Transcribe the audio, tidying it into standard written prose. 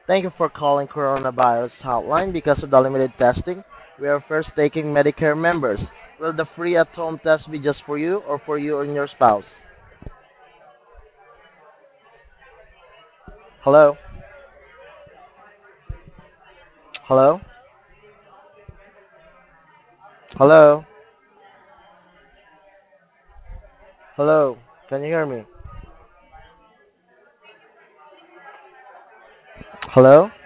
Thank you for calling Coronavirus Hotline. Because of the limited testing, we are first taking Medicare members. Will the free at-home test be just for you or for you and your spouse? Hello? Hello? Hello? Hello? Can you hear me? Hello?